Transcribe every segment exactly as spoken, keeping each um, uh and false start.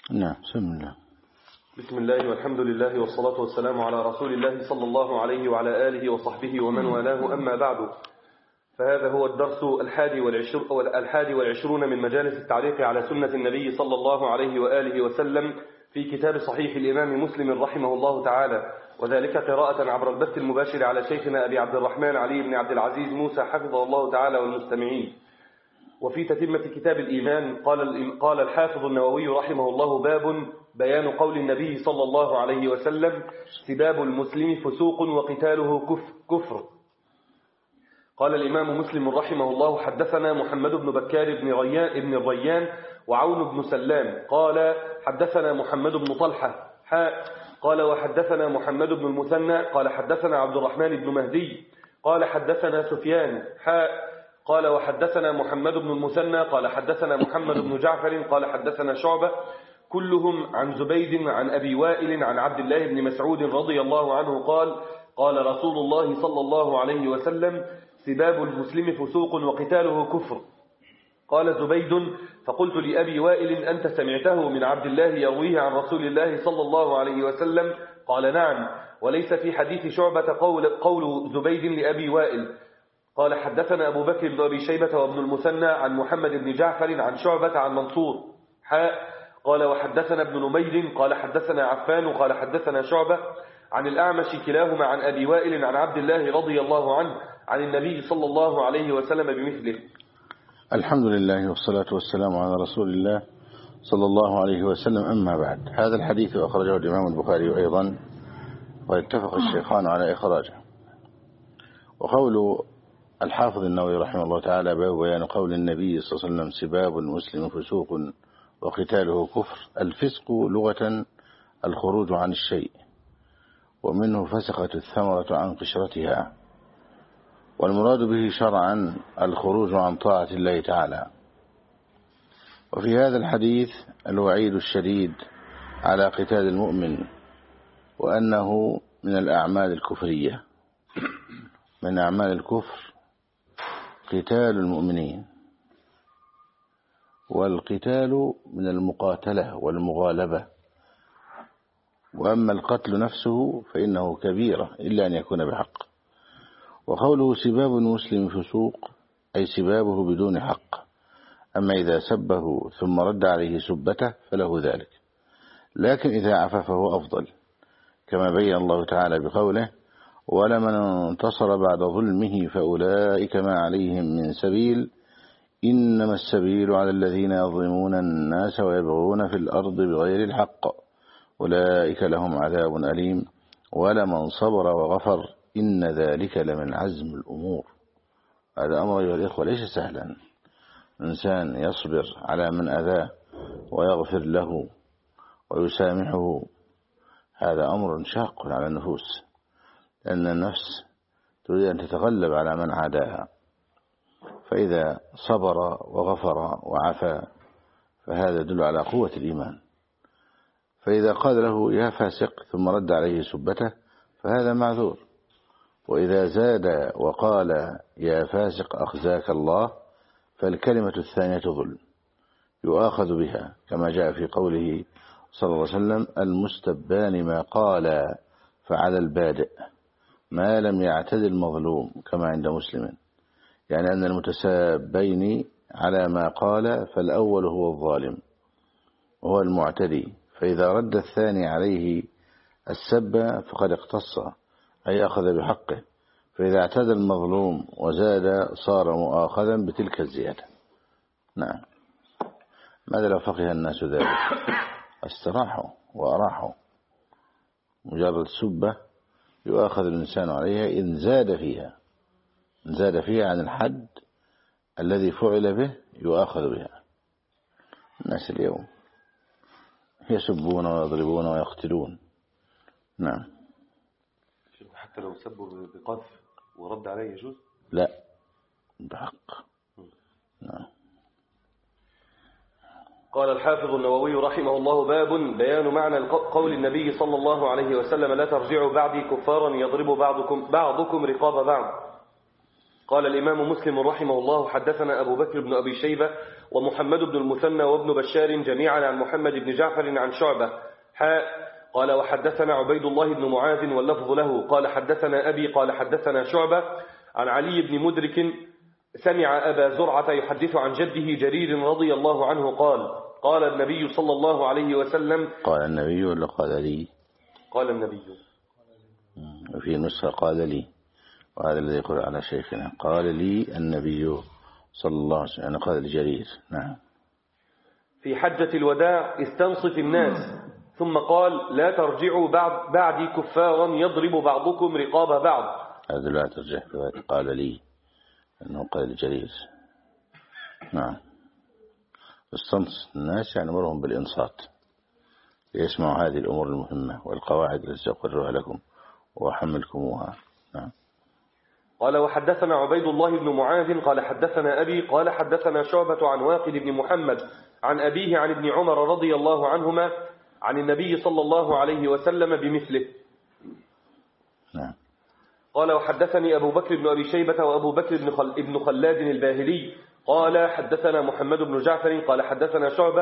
نعم. بسم الله. بسم الله والحمد لله والصلاة والسلام على رسول الله صلى الله عليه وعلى آله وصحبه ومن والاه، أما بعد، فهذا هو الدرس الحادي والعشر الحادي والعشرون من مجالس التعليق على سنة النبي صلى الله عليه وآله وسلم في كتاب صحيح الإمام مسلم رحمه الله تعالى، وذلك قراءة عبر البث المباشر على شيخنا أبي عبد الرحمن علي بن عبد العزيز موسى حفظه الله تعالى والمستمعين. وفي تتمة كتاب الإيمان قال قال الحافظ النووي رحمه الله: باب بيان قول النبي صلى الله عليه وسلم: سباب المسلم فسوق وقتاله كفر. قال الإمام مسلم رحمه الله: حدثنا محمد بن بكار بن ريان ابن الريان وعون بن سلام قال حدثنا محمد بن طلحة حاء قال وحدثنا محمد بن المثنى قال حدثنا عبد الرحمن بن مهدي قال حدثنا سفيان حاء قال وحدثنا محمد بن المثنى قال حدثنا محمد بن جعفر قال حدثنا شعبة كلهم عن زبيد عن أبي وائل عن عبد الله بن مسعود رضي الله عنه قال: قال رسول الله صلى الله عليه وسلم: سباب المسلم فسوق وقتاله كفر. قال زبيد: فقلت لأبي وائل: أنت سمعته من عبد الله يرويه عن رسول الله صلى الله عليه وسلم؟ قال: نعم. وليس في حديث شعبة قول, قول زبيد لأبي وائل. قال: حدثنا أبو بكر بن أبي شيبة وابن المثنى عن محمد بن جعفر عن شعبة عن منصور حاء قال وحدثنا ابن نمير قال حدثنا عفان قال حدثنا شعبة عن الأعمش كلاهما عن أبي وائل عن عبد الله رضي الله عنه عن النبي صلى الله عليه وسلم بمثله. الحمد لله والصلاة والسلام على رسول الله صلى الله عليه وسلم. أما بعد، هذا الحديث أخرجه الإمام البخاري أيضا، واتفق الشيخان على إخراجه. وقول الحافظ النووي رحمه الله تعالى: باب بيان قول النبي صلى الله عليه وسلم: سباب المسلم فسوق وقتاله كفر. الفسق لغة الخروج عن الشيء، ومنه فسخت الثمرة عن قشرتها، والمراد به شرعا الخروج عن طاعة الله تعالى. وفي هذا الحديث الوعيد الشديد على قتال المؤمن، وأنه من الأعمال الكفرية، من أعمال الكفر قتال المؤمنين. والقتال من المقاتلة والمغالبة، وأما القتل نفسه فإنه كبيرة إلا أن يكون بحق. وقوله سباب المسلم فسوق أي سبابه بدون حق، أما إذا سبه ثم رد عليه سبته فله ذلك، لكن إذا عفى فهو أفضل، كما بين الله تعالى بقوله: ولمن انتصر بعد ظلمه فأولئك ما عليهم من سبيل إنما السبيل على الذين يظلمون الناس ويبغون في الأرض بغير الحق أولئك لهم عذاب أليم ولمن صبر وغفر إن ذلك لمن عزم الأمور. هذا أمر أيها الإخوة ليس سهلا. إنسان يصبر على من أذاه ويغفر له ويسامحه، هذا أمر شاق على النفوس، لأن النفس تريد أن تتغلب على من عاداها، فإذا صبر وغفر وعفى فهذا يدل على قوة الإيمان. فإذا قال له يا فاسق ثم رد عليه سبته فهذا معذور. وإذا زاد وقال يا فاسق أخزاك الله فالكلمة الثانية ظلم يؤاخذ بها، كما جاء في قوله صلى الله عليه وسلم: المستبان ما قال فعلى البادئ ما لم يعتد المظلوم، كما عند مسلم، يعني أن المتسابين على ما قال فالأول هو الظالم وهو المعتدي، فإذا رد الثاني عليه السب فقد اقتص أي أخذ بحقه، فإذا اعتدى المظلوم وزاد صار مؤاخذا بتلك الزيادة. نعم. ماذا لو فقه الناس ذلك؟ استراحوا وأراحوا. مجرد سبة يؤاخذ الإنسان عليها إن زاد فيها، إن زاد فيها عن الحد الذي فعل به يؤاخذ بها. الناس اليوم يسبون ويضربون ويقتلون. نعم. حتى لو سبوا بقذف ورد عليه يجوز؟ لا، بحق. نعم. قال الحافظ النووي رحمه الله: باب بيان معنى قول النبي صلى الله عليه وسلم: لا ترجعوا بعدي كفارا يضرب بعضكم, بعضكم رقاب بعض. قال الإمام مسلم رحمه الله حدثنا أبو بكر بن أبي شيبة ومحمد بن المثنى وابن بشار جميعا عن محمد بن جعفر عن شعبة حاء قال وحدثنا عبيد الله بن معاذ واللفظ له قال حدثنا أبي قال حدثنا شعبة عن علي بن مدرك سمع أبا زرعة يحدث عن جده جرير رضي الله عنه قال قال النبي صلى الله عليه وسلم. قال النبي ولا قال لي؟ قال النبي. وفي نسخة قال لي، وهذا الذي يقول على شيخنا قال لي النبي صلى الله عليه وسلم، قال لجرير. نعم. في حجة الوداع استنصت الناس ثم قال لا ترجعوا بعد بعدي كفارا يضرب بعضكم رقاب بعض. هذا لا ترجع قال لي أنه قال لجرير. نعم. استنصت الناس يعني أمرهم بالإنصات ليسمعوا هذه الأمور المهمة والقواعد التي سأقررها لكم وأحملكموها. نعم. قال وحدثنا عبيد الله بن معاذ قال حدثنا أبي قال حدثنا شعبة عن واقد بن محمد عن أبيه عن ابن عمر رضي الله عنهما عن النبي صلى الله عليه وسلم بمثله. نعم. قال وحدثني أبو بكر بن أبي شيبة وأبو بكر بن, خل... بن خلاد الباهلي قال حدثنا محمد بن جعفر قال حدثنا شعبة.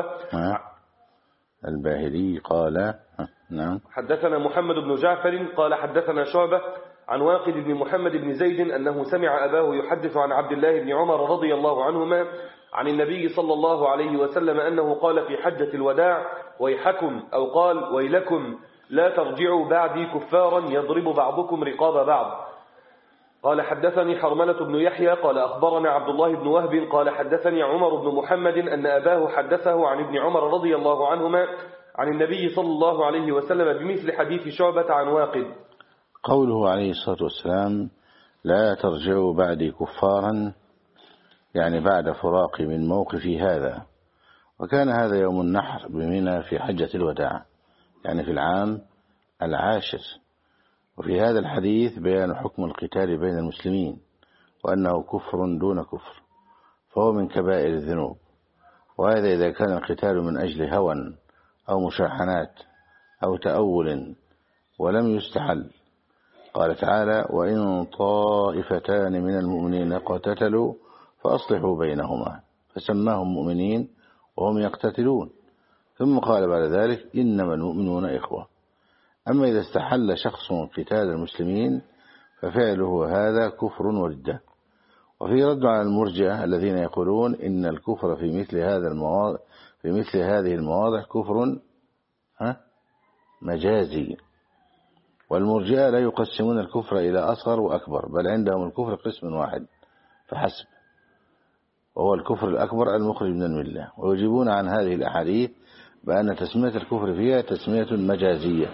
الباهلي قال نعم. حدثنا محمد بن جعفر قال حدثنا شعبة عن واقد بن محمد بن زيد أنه سمع أباه يحدث عن عبد الله بن عمر رضي الله عنهما عن النبي صلى الله عليه وسلم أنه قال في حجة الوداع ويحكم أو قال ويلكم لا ترجعوا بعدي كفارا يضرب بعضكم رقاب بعض. قال حدثني حرملة بن يحيى قال أخبرنا عبد الله بن وهب قال حدثني عمر بن محمد أن أباه حدثه عن ابن عمر رضي الله عنهما عن النبي صلى الله عليه وسلم بمثل حديث شعبة عن واقد. قوله عليه الصلاة والسلام لا ترجعوا بعدي كفارا يعني بعد فراقي من موقفي هذا، وكان هذا يوم النحر بمنى في حجة الوداع يعني في العام العاشر. وفي هذا الحديث بيان حكم القتال بين المسلمين وأنه كفر دون كفر، فهو من كبائر الذنوب، وهذا إذا كان القتال من أجل هوى أو مشاحنات أو تأول ولم يستحل. قال تعالى وإن طائفتان من المؤمنين اقتتلوا فأصلحوا بينهما فسماهم مؤمنين وهم يقتتلون، ثم قال بعد ذلك إنما المؤمنون إخوة. أما إذا استحل شخص قتال المسلمين ففعله هذا كفر وردة. وفي رد على المرجئة الذين يقولون إن الكفر في مثل هذا المواضع في مثل هذه المواضع كفر ها مجازي، والمرجئة لا يقسمون الكفر إلى أصغر وأكبر، بل عندهم الكفر قسم واحد فحسب، وهو الكفر الأكبر المخرج من الملة، ويجيبون عن هذه الأحاديث بأن تسمية الكفر فيها تسمية مجازية.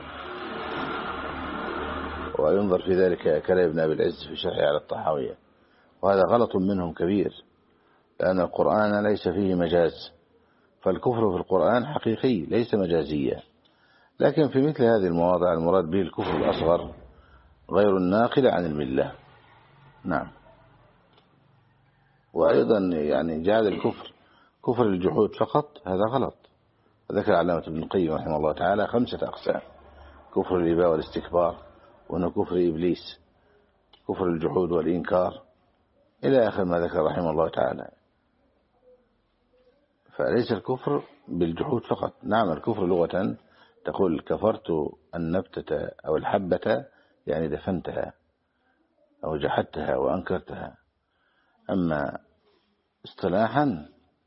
وينظر في ذلك كلام ابن أبي العز في شرحه على الطحاوية، وهذا غلط منهم كبير، لأن القرآن ليس فيه مجاز، فالكفر في القرآن حقيقي ليس مجازيا. لكن في مثل هذه المواضع المراد به الكفر الأصغر غير الناقل عن الملة. نعم. وأيضا يعني جعل الكفر كفر الجحود فقط هذا غلط. ذكر علامة ابن القيم رحمه الله تعالى خمسة أقسام: كفر الإباء والاستكبار، وأنه كفر إبليس، كفر الجحود والإنكار، إلى آخر ما ذكر رحمه الله تعالى. فليس الكفر بالجحود فقط. نعم الكفر لغة تقول كفرت النبتة أو الحبة يعني دفنتها أو جحدتها وأنكرتها. أما اصطلاحا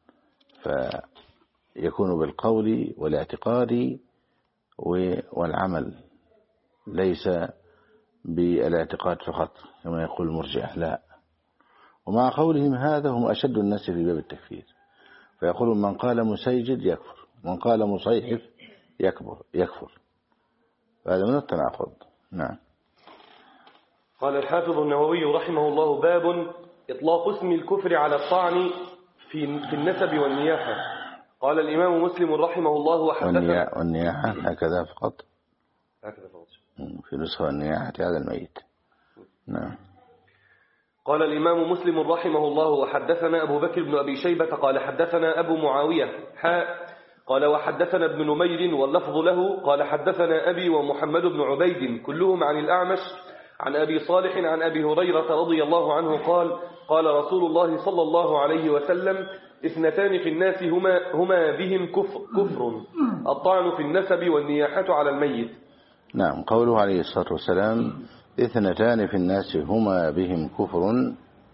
فيكون بالقول والاعتقاد والعمل، ليس بالاعتقاد فقط كما يقول المرجئة، لا. ومع قولهم هذا هم أشد الناس في باب التكفير، فيقولون من قال مسيجد يكفر، من قال مصيحف يكبر يكفر، هذا من التناقض. نعم. قال الحافظ النووي رحمه الله: باب إطلاق اسم الكفر على الطعن في في النسب والنياحة. قال الإمام مسلم رحمه الله: وحدثنا والنياحة هكذا فقط، هكذا فقط في نسخة النياحة على الميت. نعم. قال الإمام مسلم رحمه الله: وحدثنا أبو بكر بن أبي شيبة قال حدثنا أبو معاوية حاء قال وحدثنا ابن نمير واللفظ له قال حدثنا أبي ومحمد بن عبيد كلهم عن الأعمش عن أبي صالح عن أبي هريرة رضي الله عنه قال: قال رسول الله صلى الله عليه وسلم: اثنتان في الناس هما, هما بهم كفر, كفر الطعن في النسب والنياحة على الميت. نعم. قوله عليه الصلاة والسلام: اثنتان في الناس هما بهم كفر،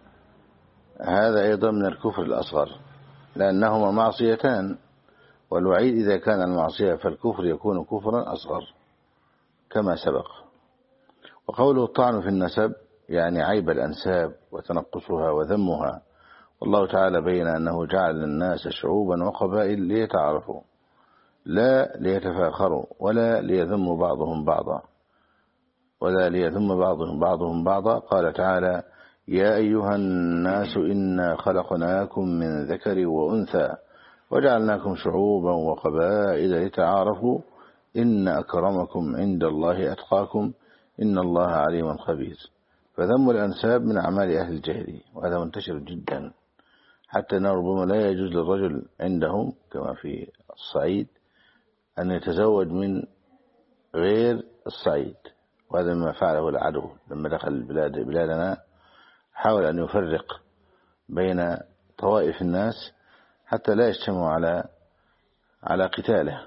هذا أيضا من الكفر الأصغر، لأنهما معصيتان، والوعيد إذا كان المعصية فالكفر يكون كفرا أصغر كما سبق. وقوله الطعن في النسب يعني عيب الأنساب وتنقصها وذمها، والله تعالى بين أنه جعل الناس شعوبا وقبائل ليتعارفوا لا ليتفاخروا ولا ليذم بعضهم بعضا ولا ليذم بعضهم بعضهم بعضا. قال تعالى: يا أيها الناس إنا خلقناكم من ذكر وأنثى وجعلناكم شعوبا وقبائل لتعارفوا إن أكرمكم عند الله أتقاكم إن الله عليم خبير. فذم الأنساب من أعمال أهل الجاهلية، وهذا منتشر جدا، حتى أنه ربما لا يجوز للرجل عندهم كما في الصعيد أن يتزوج من غير الصعيد، وهذا ما فعله العدو لما دخل البلاد بلادنا، حاول أن يفرق بين طوائف الناس حتى لا يجتمعوا على على قتاله.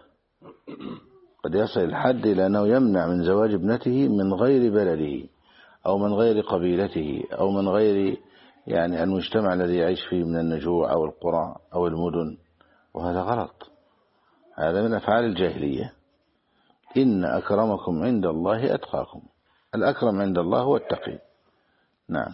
قد يصل الحد إلى أنه يمنع من زواج ابنته من غير بلده أو من غير قبيلته أو من غير يعني المجتمع الذي يعيش فيه من النجوع أو القرى أو المدن، وهذا غلط، هذا من أفعال الجاهلية. إن أكرمكم عند الله أتقاكم، الأكرم عند الله هو التقي. نعم.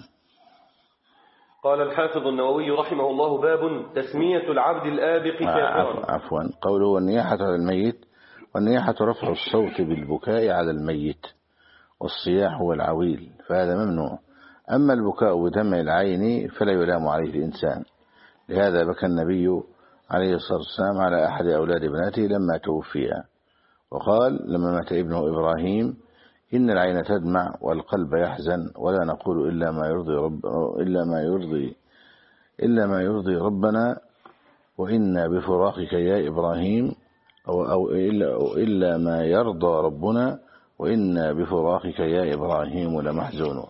قال الحافظ النووي رحمه الله: باب تسمية العبد الآبق كافرا. عفوا. قوله النياحة على الميت، والنياحة رفع الصوت بالبكاء على الميت، والصياح هو العويل، فهذا ممنوع. أما البكاء بدمع العين فلا يلام عليه الإنسان، لهذا بكى النبي عليه الصلاة والسلام على أحد أولاد ابنته لما توفي، وقال لما مات ابنه إبراهيم: إن العين تدمع والقلب يحزن ولا نقول إلا ما يرضي رب إلا ما يرضي إلا ما يرضي ربنا وإنا بفراقك يا إبراهيم أو, أو إلا, أو إلا ما يرضى ربنا وإنا بفراقك يا إبراهيم لمحزونون.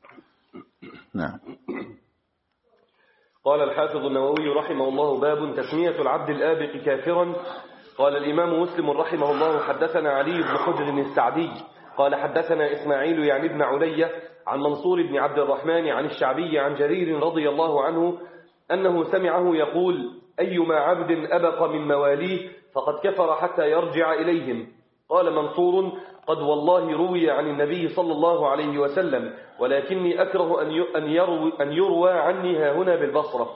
نعم. قال الحافظ النووي رحمه الله: باب تسمية العبد الآبق كافرا. قال الإمام مسلم رحمه الله: حدثنا علي بن حجر السعدي قال حدثنا إسماعيل يعني ابن علية عن منصور بن عبد الرحمن عن الشعبي عن جرير رضي الله عنه أنه سمعه يقول: أيما عبد أبق من مواليه فقد كفر حتى يرجع إليهم. قال منصور: قد والله روي عن النبي صلى الله عليه وسلم، ولكني أكره أن يروي, أن يروى عني ها هنا بالبصرة.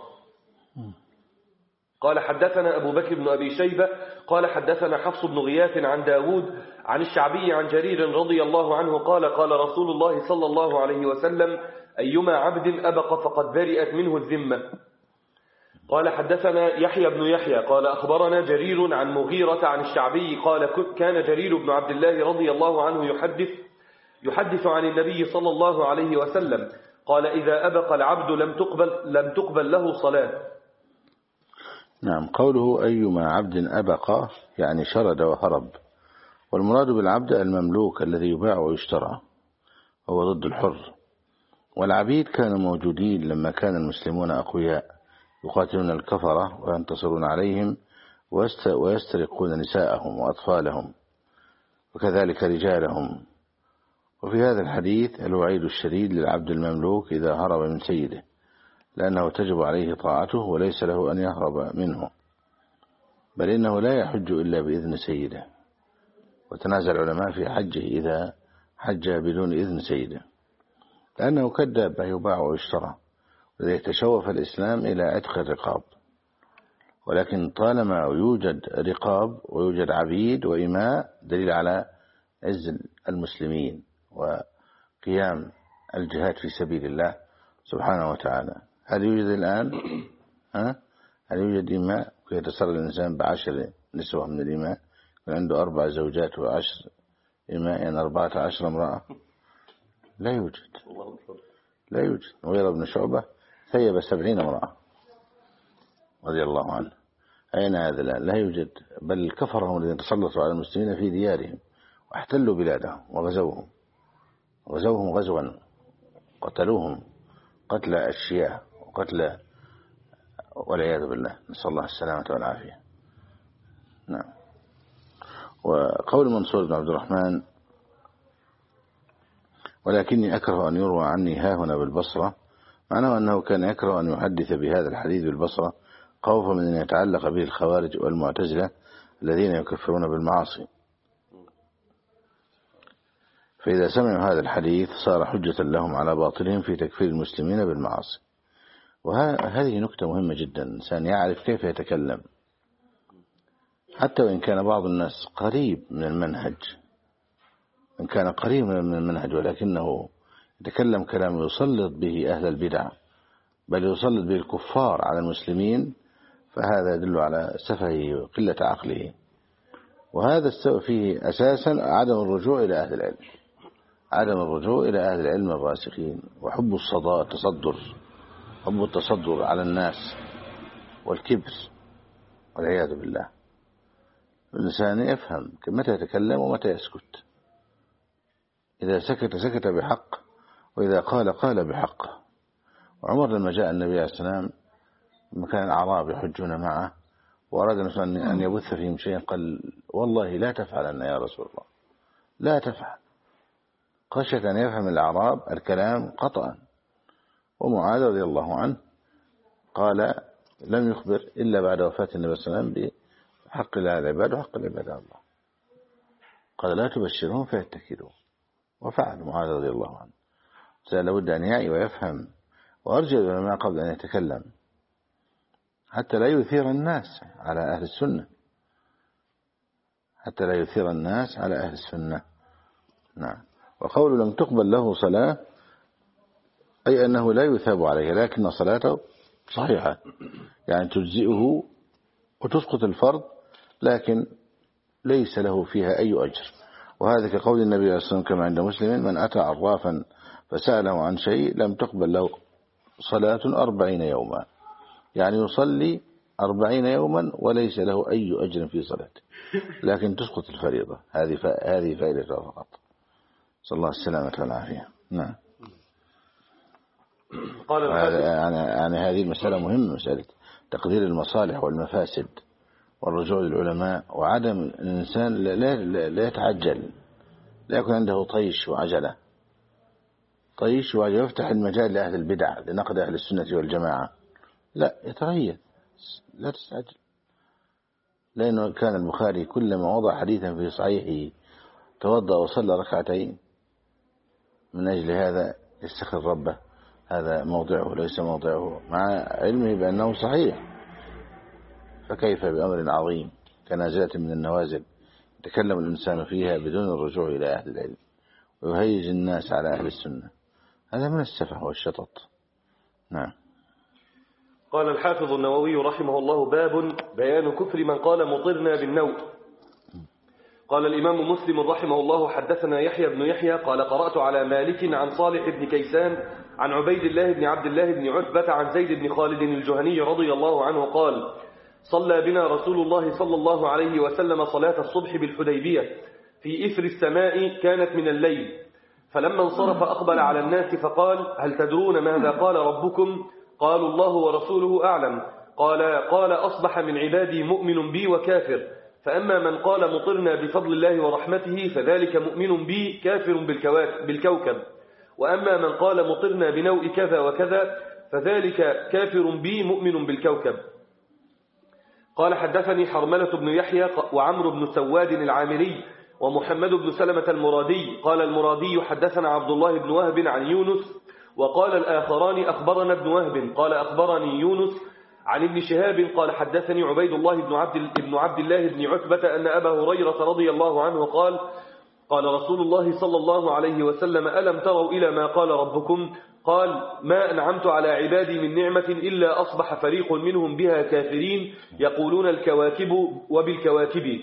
قال حدثنا أبو بكر بن أبي شيبة قال حدثنا حفص بن غياث عن داود عن الشعبي عن جرير رضي الله عنه قال: قال رسول الله صلى الله عليه وسلم: أيما عبد أبق فقد برئت منه الذمة. قال حدثنا يحيى بن يحيى قال أخبرنا جرير عن مغيرة عن الشعبي قال: كان جرير بن عبد الله رضي الله عنه يحدث يحدث عن النبي صلى الله عليه وسلم قال: إذا أبق العبد لم تقبل لم تقبل له صلاة. نعم. قوله أيما عبد أبق يعني شرد وهرب، والمراد بالعبد المملوك الذي يباع ويشترى، هو ضد الحر. والعبيد كانوا موجودين لما كان المسلمون أقوياء يقاتلون الكفرة وينتصرون عليهم ويسترقون نساءهم وأطفالهم وكذلك رجالهم. وفي هذا الحديث الوعيد الشديد للعبد المملوك إذا هرب من سيده، لأنه تجب عليه طاعته وليس له أن يهرب منه، بل إنه لا يحج إلا بإذن سيده. وتنازع العلماء في حجه إذا حج بدون إذن سيده، لأنه كذاب يباع ويشترى، وإذا يتشوف الإسلام إلى عتق الرقاب. ولكن طالما يوجد رقاب ويوجد عبيد وإماء دليل على عز المسلمين وقيام الجهاد في سبيل الله سبحانه وتعالى. هل يوجد الآن؟ ها؟ هل يوجد إماء ويتصرف الإنسان بعشر نسوة من الإماء، يكون عنده أربع زوجات وعشر إماء، يعني أربعة عشر امرأة؟ لا يوجد، لا يوجد. مغيرة بن شعبة ثيب سبعين امرأة رضي الله عنه. أين هذا الآن؟ لا يوجد. بل الكفر هم الذين تسلطوا على المسلمين في ديارهم واحتلوا بلادهم وغزوهم غزوهم غزوا، قتلوهم قتل الشياه وقتل والعياذ بالله، نسأل الله السلامة والعافية. نعم. وقول منصور بن عبد الرحمن ولكني أكره أن يروى عني ها هنا بالبصرة، معناه أنه كان يكره أن يحدث بهذا الحديث بالبصرة خوفا من أن يتعلق به الخوارج والمعتزلة الذين يكفرون بالمعاصي، فإذا سمعوا هذا الحديث صار حجة لهم على باطلهم في تكفير المسلمين بالمعاصي. وهذه نكتة مهمة جدا، الإنسان يعرف كيف يتكلم حتى وإن كان بعض الناس قريب من المنهج، إن كان قريب من المنهج ولكنه يتكلم كلام يسلط به أهل البدع بل يسلط به الكفار على المسلمين، فهذا يدل على سفهه وقلة عقله. وهذا السبب فيه أساسا عدم الرجوع إلى أهل العلم، عدم الرجوع إلى أهل العلم الراسخين، وحب الصداء التصدر، حب التصدر على الناس والكبر والعياذ بالله. الإنسان يفهم متى يتكلم ومتى يسكت، إذا سكت سكت بحق، وإذا قال قال بحق. وعمر لما جاء النبي عليه السلام مكان الأعراب يحجون معه وأراد أن يبث فيهم شيئا، قال والله لا تفعلن يا رسول الله، لا تفعل، خشية أن يفهم الأعراب الكلام قطعا. ومعاذ رضي الله عنه قال لم يخبر إلا بعد وفاة النبي صلى الله عليه وسلم بحق الله العباد وحق العباد الله، قال لا تبشرهم فيتكلوا، وفعل معاذ رضي الله عنه. لابد أن يعي ويفهم، وأرجع العلماء قبل أن يتكلم حتى لا يثير الناس على أهل السنة، حتى لا يثير الناس على أهل السنة. نعم. وقول لم تقبل له صلاة أي أنه لا يثاب عليه، لكن صلاته صحيحة، يعني تجزئه وتسقط الفرض، لكن ليس له فيها أي أجر. وهذا كقول النبي صلى الله عليه وسلم كما عند مسلم من أتى عرافا فسأله عن شيء لم تقبل له صلاة أربعين يوما، يعني يصلي أربعين يوما وليس له أي أجر في صلاته، لكن تسقط الفريضة. هذه هذه فائدة فقط. صلى الله السلامة والعافية. نعم. قال يعني, يعني هذه المسألة مهمة، مسألة تقدير المصالح والمفاسد والرجوع للعلماء، وعدم الإنسان لا, لا, لا يتعجل، لا يكون عنده طيش وعجلة، طيش وعجلة يفتح المجال لأهل البدع لنقد أهل السنة والجماعة، لا يتريث، لا تستعجل. لأنه كان البخاري كلما وضع حديثا في صحيحه توضأ وصلى ركعتين من أجل هذا يستخر ربه، هذا موضعه ليس موضعه، مع علمه بأنه صحيح. فكيف بأمر عظيم كنازلة من النوازل يتكلم الإنسان فيها بدون الرجوع إلى أهل العلم ويهيج الناس على أهل السنة؟ هذا من السفه والشطط. نعم. قال الحافظ النووي رحمه الله: باب بيان كفر من قال مطرنا بالنوء. قال الإمام مسلم رحمه الله: حدثنا يحيى بن يحيى قال قرأت على مالك عن صالح بن كيسان عن عبيد الله بن عبد الله بن عتبة عن زيد بن خالد الجهني رضي الله عنه قال: صلى بنا رسول الله صلى الله عليه وسلم صلاة الصبح بالحديبية في إثر السماء كانت من الليل، فلما انصرف أقبل على الناس فقال: هل تدرون ماذا قال ربكم؟ قالوا: الله ورسوله أعلم. قال: قال أصبح من عبادي مؤمن بي وكافر، فأما من قال مطرنا بفضل الله ورحمته فذلك مؤمن بي كافر بالكوكب، وأما من قال مطرنا بنوء كذا وكذا فذلك كافر بي مؤمن بالكوكب. قال: حدثني حرملة بن يحيى وعمرو بن سواد العامري ومحمد بن سلمة المرادي. قال المرادي: حدثنا عبد الله بن وهب عن يونس. وقال الآخران: أخبرنا ابن وهب قال أخبرني يونس عن ابن شهاب قال حدثني عبيد الله بن عبد, بن عبد الله بن عتبة أن أبا هريرة رضي الله عنه قال: قال رسول الله صلى الله عليه وسلم: ألم تروا إلى ما قال ربكم؟ قال: ما أنعمت على عبادي من نعمة إلا أصبح فريق منهم بها كافرين يقولون الكواكب وبالكواكب.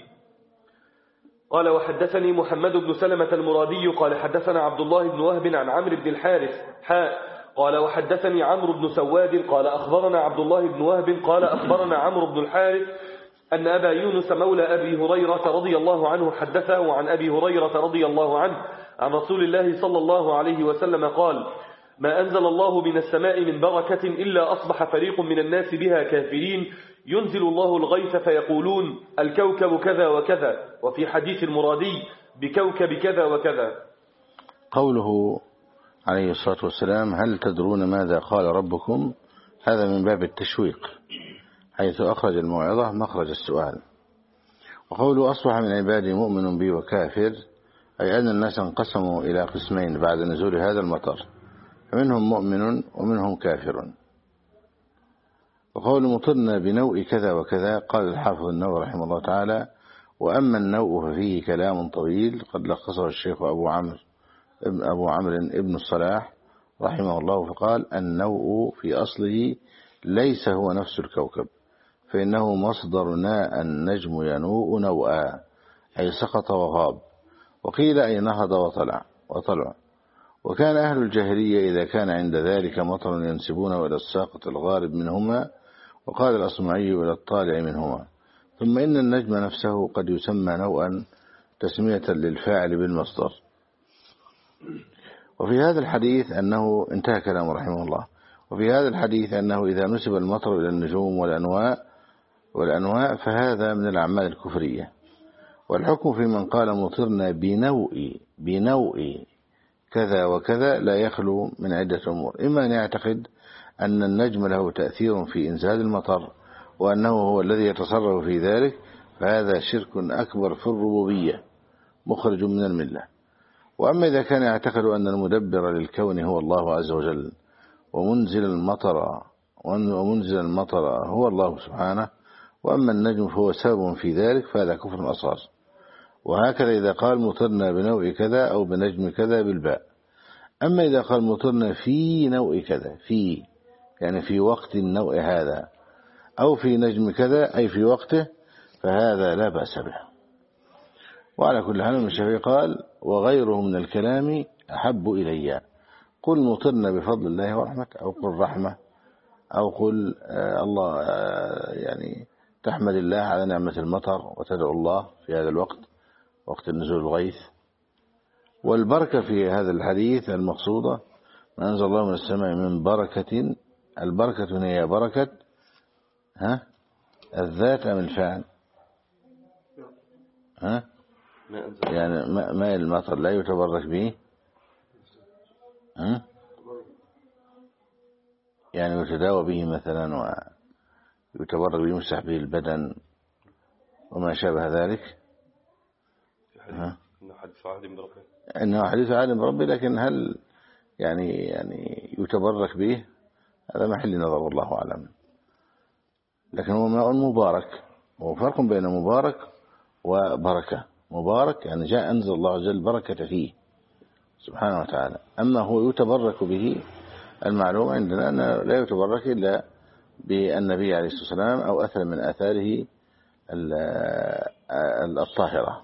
قال: وحدثني محمد بن سلمة المرادي قال حدثنا عبد الله بن وهب عن عمرو بن الحارث حاء. قال: وحدثني عمرو بن سواد قال أخبرنا عبد الله بن وهب قال أخبرنا عمرو بن الحارث أن أبا يونس مولى أبي هريرة رضي الله عنه حدثه عن أبي هريرة رضي الله عنه عن رسول الله صلى الله عليه وسلم قال: ما أنزل الله من السماء من بركة إلا أصبح فريق من الناس بها كافرين ينزل الله الغيث فيقولون الكوكب كذا وكذا وفي حديث المرادي بكوكب كذا وكذا. قوله عليه الصلاة والسلام هل تدرون ماذا قال ربكم؟ هذا من باب التشويق حيث أخرج الموعظة مخرج السؤال. وقوله أصبح من عبادي مؤمن بي وكافر أي أن الناس انقسموا إلى قسمين بعد نزول هذا المطر، فمنهم مؤمن ومنهم كافر. وقول مطرنا بنوء كذا وكذا قال الحافظ النووي رحمه الله تعالى وأما النوء ففيه كلام طويل قد لخصه الشيخ أبو عمرو أبو عمرو ابن الصلاح رحمه الله فقال النوء في أصله ليس هو نفس الكوكب، فإنه مصدر ناء النجم ينوء نوءا أي سقط وغاب، وقيل أي نهض وطلع وطلع. وكان أهل الجاهلية إذا كان عند ذلك مطر ينسبونه إلى الساقط الغارب منهما، وقال الأصمعي إلى الطالع منهما. ثم إن النجم نفسه قد يسمى نوءا تسمية للفاعل بالمصدر. وفي هذا الحديث أنه انتهى كلامه رحمه الله. وفي هذا الحديث أنه إذا نسب المطر إلى النجوم والأنواء والأنواء فهذا من الأعمال الكفرية. والحكم في من قال مطرنا بنوء بنوء كذا وكذا لا يخلو من عدة أمور، إما أن يعتقد أن النجم له تأثير في إنزال المطر وأنه هو الذي يتصرف في ذلك، فهذا شرك أكبر في الربوبية مخرج من الملة. وأما إذا كان يعتقد أن المدبر للكون هو الله عز وجل ومنزل المطر ومنزل المطر هو الله سبحانه، وأما النجم فهو سبب في ذلك، فهذا كفر أصغر. وهكذا إذا قال مطرنا بنوء كذا أو بنجم كذا بالباء. أما إذا قال مطرنا في نوء كذا في يعني في وقت النوء هذا أو في نجم كذا أي في وقته، فهذا لا بأس به. وعلى كل حال الشافعي قال وغيره من الكلام أحب إلي، قل مطرنا بفضل الله ورحمته أو قل رحمة أو قل آه الله آه يعني تحمد الله على نعمة المطر وتدعو الله في هذا الوقت وقت النزول الغيث. والبركة في هذا الحديث المقصودة ما أنزل الله من السماء من بركة. البركة هي بركة ها الذات أم الفعل؟ ها يعني ماء المطر لا يتبرك به ها يعني يتداوى به مثلا ويتبرك به يمسح به البدن وما شابه ذلك. ها إنه حديث عهد بربي إنه حديث عهد بربي، لكن هل يعني يعني يتبرك به؟ هذا محل نظر والله أعلم. لكن هو ماء مبارك، وفرق بين مبارك وبركة. مبارك يعني جاء أنزل الله عز وجل بركة فيه سبحانه وتعالى. أما هو يتبرك به، المعلوم عندنا أنه لا يتبرك إلا بالنبي عليه الصلاة والسلام أو أثر من آثاره الطاهرة.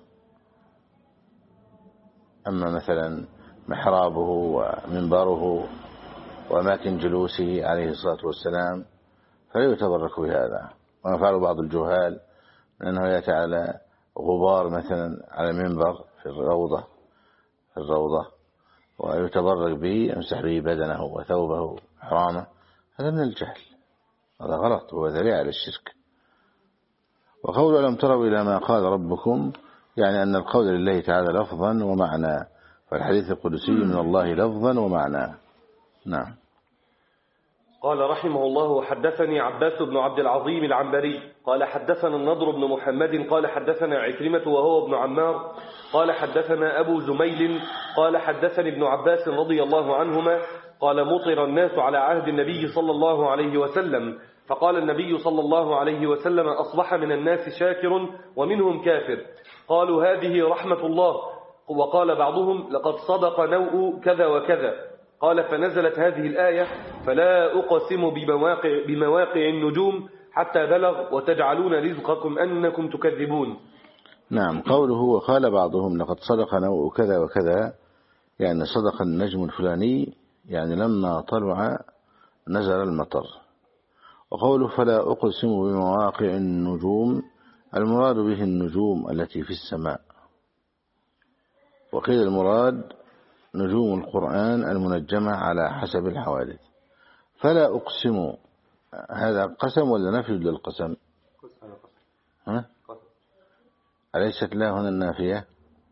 أما مثلا محرابه ومنبره وأماكن جلوسه عليه الصلاة والسلام فلا يتبرك بهذا. وما فعل بعض الجهال من أنه يأتي على غبار مثلا على منبر في الروضة في الروضة ويتبرك به يمسح به بدنه وثوبه حرامه، هذا من الجهل، هذا غلط، هو ذريعة للشرك. وقول ألم تروا إلى ما قال ربكم يعني أن القول لله تعالى لفظا ومعنى، فالحديث القدسي من الله لفظا ومعنى. نعم. قال رحمه الله وحدثني عباس بن عبد العظيم العنبري قال حدثنا النضر بن محمد قال حدثنا عكرمة وهو ابن عمار قال حدثنا أبو زميل قال حدثني ابن عباس رضي الله عنهما قال مطر الناس على عهد النبي صلى الله عليه وسلم، فقال النبي صلى الله عليه وسلم أصبح من الناس شاكر ومنهم كافر، قالوا هذه رحمة الله، وقال بعضهم لقد صدق نوء كذا وكذا، قال فنزلت هذه الآية فلا أقسم بمواقع, بمواقع النجوم حتى بلغ وتجعلون رزقكم أنكم تكذبون. نعم. قوله وقال بعضهم لقد صدق نوء كذا وكذا يعني صدق النجم الفلاني يعني لما طلع نزل المطر. وقوله فلا أقسم بمواقع النجوم المراد به النجوم التي في السماء، وقيل المراد نجوم القرآن المنجمة على حسب الحوادث. فلا أقسم، هذا قسم ولا نفي للقسم؟ ها؟ أليست لا هنا النافية؟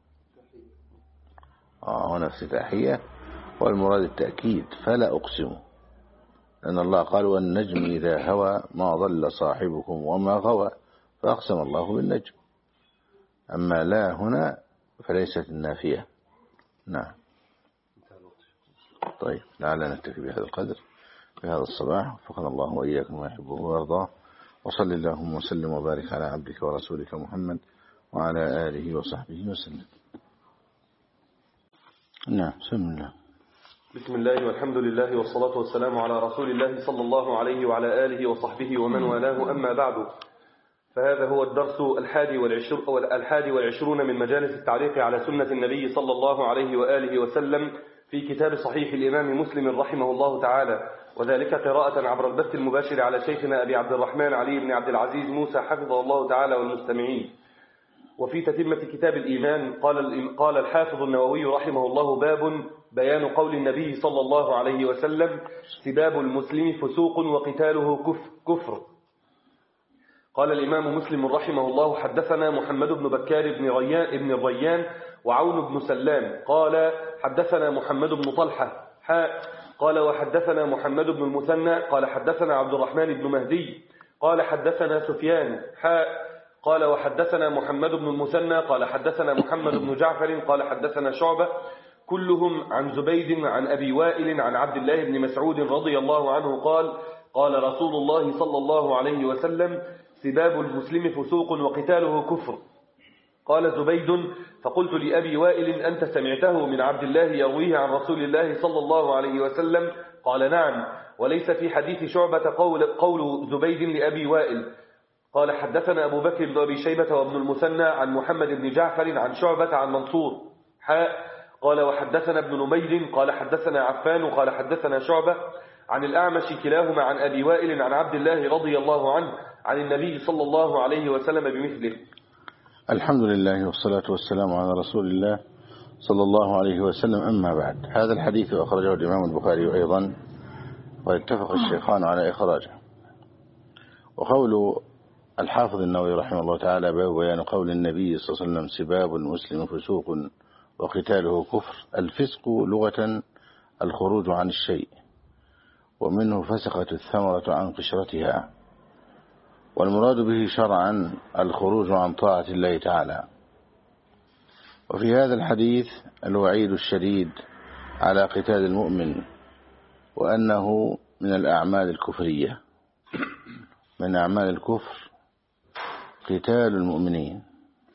آه هنا افتتاحية، والمراد التأكيد. فلا أقسم، لأن الله قال والنجم إذا هوى ما ضل صاحبكم وما غوى، فأقسم الله بالنجم. أما لا هنا فليست النافية. نعم. طيب لعلنا نكتفي بهذا القدر في هذا الصباح، وفقنا الله وإياكم ما يحبه ويرضاه، وصل اللهم وسلم وبارك على عبدك ورسولك محمد وعلى آله وصحبه وسلم. نعم. بسم الله. بسم الله والحمد لله والصلاة والسلام على رسول الله صلى الله عليه وعلى آله وصحبه ومن والاه، أما بعد، فهذا هو الدرس الحادي والعشر الحادي والعشرون من مجالس التعليق على سنة النبي صلى الله عليه وآله وسلم في كتاب صحيح الإمام مسلم رحمه الله تعالى، وذلك قراءة عبر البث المباشر على شيخنا أبي عبد الرحمن علي بن عبد العزيز موسى حفظه الله تعالى والمستمعين. وفي تتمة كتاب الإيمان قال قال الحافظ النووي رحمه الله: باب بيان قول النبي صلى الله عليه وسلم: سباب المسلم فسوق وقتاله كفر. قال الإمام مسلم رحمه الله: حدثنا محمد بن بكار بن ريان ابن الريان وعون بن سلام قال حدثنا محمد بن طلحة حاء قال وحدثنا محمد بن المثنى قال حدثنا عبد الرحمن بن مهدي قال حدثنا سفيان حاء قال وحدثنا محمد بن المثنى قال حدثنا محمد بن جعفر قال حدثنا شعبة كلهم عن زبيد عن أبي وائل عن عبد الله بن مسعود رضي الله عنه قال: قال رسول الله صلى الله عليه وسلم: سباب المسلم فسوق وقتاله كفر. قال زبيد: فقلت لأبي وائل: أنت سمعته من عبد الله يرويه عن رسول الله صلى الله عليه وسلم؟ قال: نعم. وليس في حديث شعبة قول, قول زبيد لأبي وائل. قال: حدثنا أبو بكر بن أبي شيبة وابن المثنى عن محمد بن جعفر عن شعبة عن منصور حاء قال وحدثنا ابن نمير قال حدثنا عفان قال حدثنا شعبة عن الأعمش كلاهما عن أبي وائل عن عبد الله رضي الله عنه عن النبي صلى الله عليه وسلم بمثله. الحمد لله والصلاة والسلام على رسول الله صلى الله عليه وسلم. أما بعد، هذا الحديث أخرجه الإمام البخاري أيضا، واتفق الشيخان على إخراجه. وقول الحافظ النووي رحمه الله تعالى: باب بيان قول النبي صلى الله عليه وسلم: سباب المسلم فسوق وقتاله كفر. الفسق لغة الخروج عن الشيء، ومنه فسخة الثمرة عن قشرتها، والمراد به شرعا الخروج عن طاعة الله تعالى. وفي هذا الحديث الوعيد الشديد على قتال المؤمن، وأنه من الأعمال الكفرية، من أعمال الكفر قتال المؤمنين.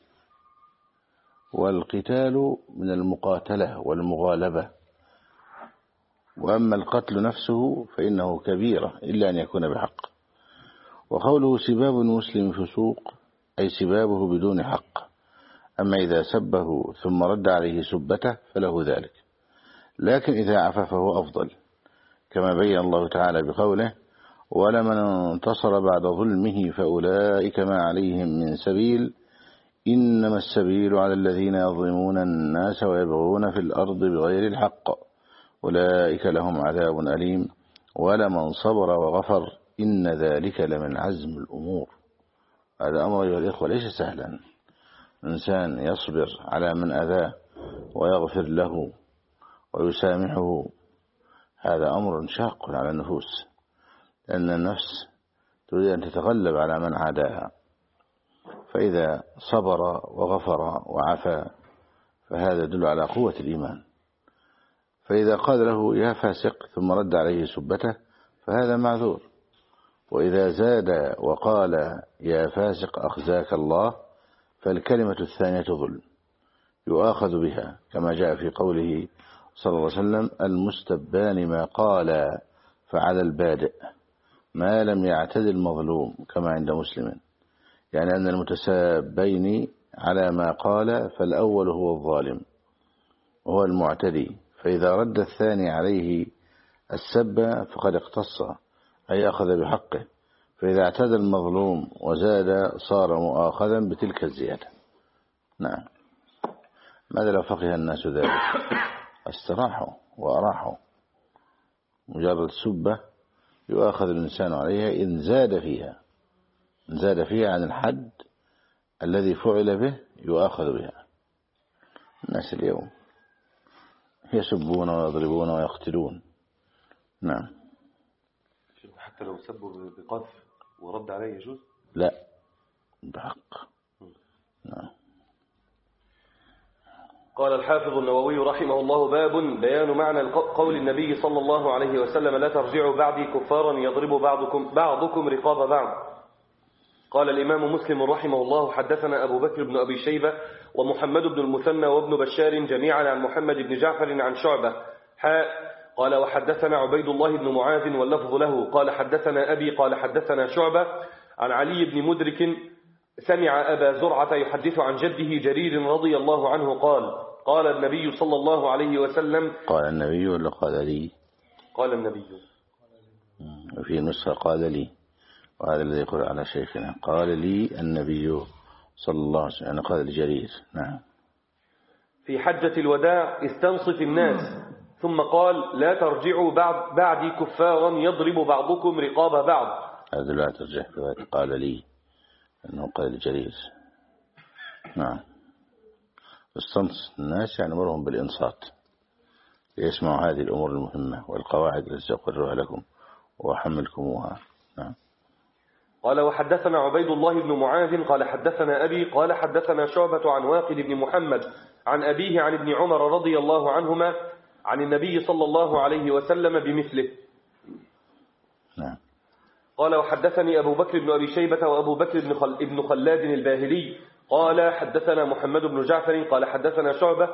والقتال من المقاتلة والمغالبة، وأما القتل نفسه فإنه كبيرة إلا أن يكون بحق. وقوله سباب المسلم فسوق، أي سبابه بدون حق. أما إذا سبه ثم رد عليه سبته فله ذلك، لكن إذا عفى فهو أفضل، كما بين الله تعالى بقوله: ولمن انتصر بعد ظلمه فأولئك ما عليهم من سبيل إنما السبيل على الذين يظلمون الناس ويبغون في الأرض بغير الحق أولئك لهم عذاب أليم ولمن صبر وغفر إن ذلك لمن عزم الأمور. هذا أمر أيها الإخوة ليس سهلا. إنسان يصبر على من أذاه ويغفر له ويسامحه، هذا أمر شاق على النفوس، لأن النفس تريد أن تتغلب على من عاداها. فإذا صبر وغفر وعفى فهذا يدل على قوة الإيمان. فإذا قال له يا فاسق ثم رد عليه سبته فهذا معذور. وإذا زاد وقال يا فاسق أخزاك الله فالكلمة الثانية ظلم يؤاخذ بها، كما جاء في قوله صلى الله عليه وسلم: المستبان ما قال فعلى البادئ ما لم يعتد المظلوم، كما عند مسلم. يعني أن المتسابين على ما قال فالأول هو الظالم وهو المعتدي، فإذا رد الثاني عليه السب فقد اقتص، أي أخذ بحقه. فإذا اعتدى المظلوم وزاد صار مؤاخذا بتلك الزيادة. نعم. ماذا لو فقه الناس ذلك؟ استراحوا وأراحوا. مجرد سبة يؤاخذ الإنسان عليها إن زاد فيها إن زاد فيها عن الحد الذي فعل به يؤاخذ بها. الناس اليوم يسبون ويضربون ويقتلون. نعم. حتى لو سبوا بقذف ورد عليه يجوز؟ لا، بحق. نعم. قال الحافظ النووي رحمه الله: باب بيان معنى قول النبي صلى الله عليه وسلم: لا ترجعوا بعدي كفارا يضرب بعضكم, بعضكم رقاب بعض. قال الإمام مسلم رحمه الله: حدثنا أبو بكر بن أبي شيبة ومحمد بن المثنى وابن بشار جميعا عن محمد بن جعفر عن شعبة حاء. قال وحدثنا عبيد الله بن معاذ واللفظ له. قال حدثنا أبي قال حدثنا شعبة عن علي بن مدرك سمع أبا زرعة يحدث عن جده جرير رضي الله عنه قال: قال النبي صلى الله عليه وسلم. قال النبي ولا قال لي؟ قال النبي. وفي نسخة قال لي، وهذا الذي يقول على شيخنا قال لي النبي صلى الله عليه وسلم، قال لجرير. نعم. في حجة الوداع: استنصف الناس، ثم قال: لا ترجعوا بعد بعدي كفارا يضرب بعضكم رقاب بعض. هذا لا ترجع، قال لي أنه قال لجرير. نعم. استنصف الناس يعني مرهم بالإنصات ليسمعوا هذه الأمور المهمة والقواعد التي سأقررها لكم وأحملكموها. نعم. قال وحدثنا عبيد الله بن معاذ قال حدثنا أبي قال حدثنا شعبة عن واقد بن محمد عن أبيه عن ابن عمر رضي الله عنهما عن النبي صلى الله عليه وسلم بمثله. نعم. قال وحدثني أبو بكر بن أبي شيبة وأبو بكر بن, خل... بن خلاد الباهلي قال حدثنا محمد بن جعفر قال حدثنا شعبة.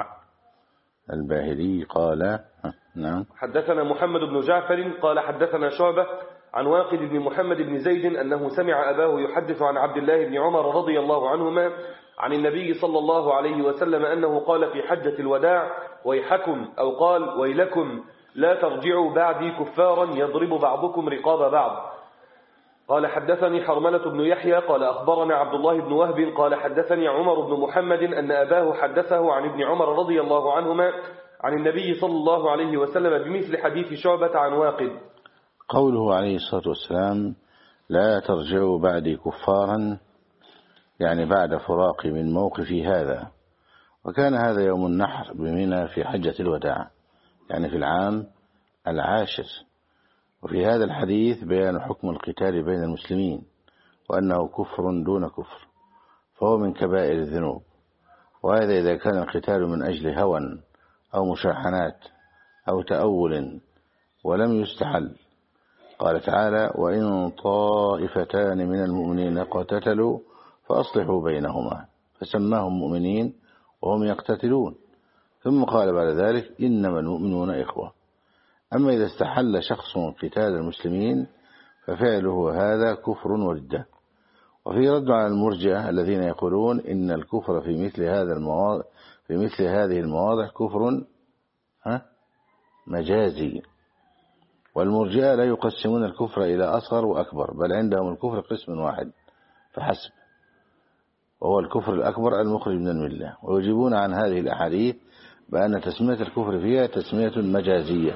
الباهلي قال. نعم. حدثنا محمد بن جعفر قال حدثنا شعبة عن واقد بن محمد بن زيد أنه سمع أباه يحدث عن عبد الله بن عمر رضي الله عنهما عن النبي صلى الله عليه وسلم أنه قال في حجة الوداع: ويحكم، أو قال: ويلكم، لا ترجعوا بعدي كفارا يضرب بعضكم رقاب بعض. قال حدثني حرملة بن يحيى قال أخبرنا عبد الله بن وهب قال حدثني عمر بن محمد أن أباه حدثه عن ابن عمر رضي الله عنهما عن النبي صلى الله عليه وسلم بمثل حديث شعبة عن واقد. قوله عليه الصلاة والسلام: لا ترجعوا بعدي كفارا، يعني بعد فراقي من موقفي هذا. وكان هذا يوم النحر بمنى في حجة الوداع، يعني في العام العاشر. وفي هذا الحديث بيان حكم القتال بين المسلمين، وأنه كفر دون كفر، فهو من كبائر الذنوب. وهذا إذا كان القتال من أجل هوى أو مشاحنات أو تأول ولم يستحل. قال تعالى: وإن طائفتان من المؤمنين اقتتلوا فأصلحوا بينهما، فسماهم مؤمنين وهم يقتتلون، ثم قال بعد ذلك: إنما المؤمنون إخوة. أما إذا استحل شخص قتال المسلمين ففعله هذا كفر وردة. وفي رد على المرجئة الذين يقولون إن الكفر في مثل هذا المواضع في مثل هذه المواضع كفر ها مجازي. والمرجئة لا يقسمون الكفر إلى أصغر وأكبر، بل عندهم الكفر قسم واحد فحسب، وهو الكفر الأكبر المخرج من الملة. ويجيبون عن هذه الأحاديث بأن تسمية الكفر فيها تسمية مجازية.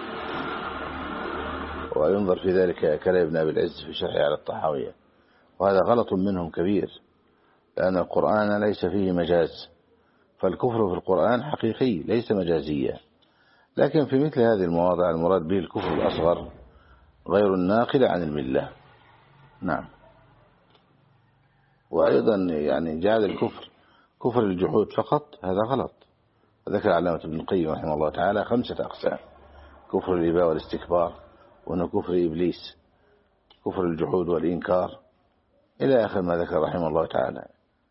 وينظر في ذلك كلام ابن أبي العز في شرحه على الطحاوية، وهذا غلط منهم كبير، لأن القرآن ليس فيه مجاز، فالكفر في القرآن حقيقي ليس مجازيا. لكن في مثل هذه المواضع المراد به الكفر الأصغر غير الناقل عن الملة. نعم. وأيضا يعني جعل الكفر كفر الجحود فقط هذا غلط. ذكر علامة ابن القيم رحمه الله تعالى خمسة أقسام: كفر الإباء والاستكبار، وأنه كفر إبليس، كفر الجحود والإنكار، إلى آخر ما ذكر رحمه الله تعالى.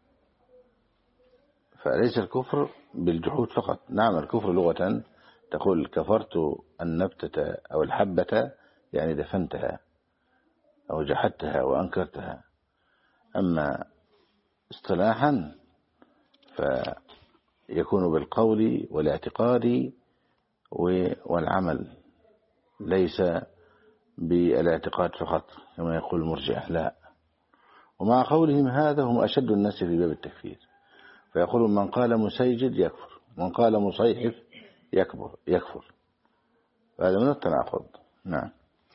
فليس الكفر بالجحود فقط. نعم، الكفر لغة تقول كفرت النبتة أو الحبة، يعني دفنتها أو جحدتها وأنكرتها. أما اصطلاحا فيكون بالقول والاعتقاد والعمل، ليس بالاعتقاد فقط كما يقول المرجئة، لا. ومع قولهم هذا هم أشد الناس في باب التكفير، فيقولون من قال مسيجد يكفر، من قال مصيحف يكبر يكفر، هذا من التناقض. نعم.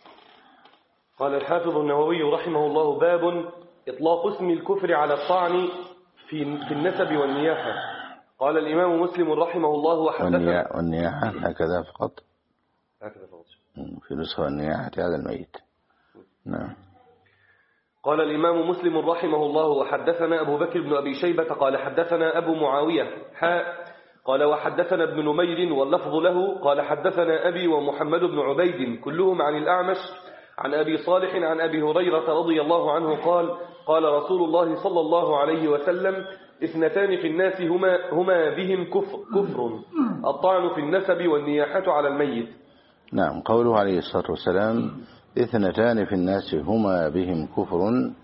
قال الحافظ النووي رحمه الله: باب إطلاق اسم الكفر على الطعن في في النسب والنياحة. قال الإمام مسلم رحمه الله: وحدثنا والنياحة هكذا فقط، هكذا فقط في نسخة النياحة على الميت. نعم. قال الإمام مسلم رحمه الله: وحدثنا أبو بكر بن أبي شيبة قال حدثنا أبو معاوية حاء قال وحدثنا ابن نمير واللفظ له قال حدثنا أبي ومحمد بن عبيد كلهم عن الأعمش عن أبي صالح عن أبي هريرة رضي الله عنه قال: قال رسول الله صلى الله عليه وسلم: اثنتان في الناس هما, هما بهم كفر, كفر الطعن في النسب والنياحة على الميت. نعم. قوله عليه الصلاة والسلام: اثنتان في الناس هما بهم كفر،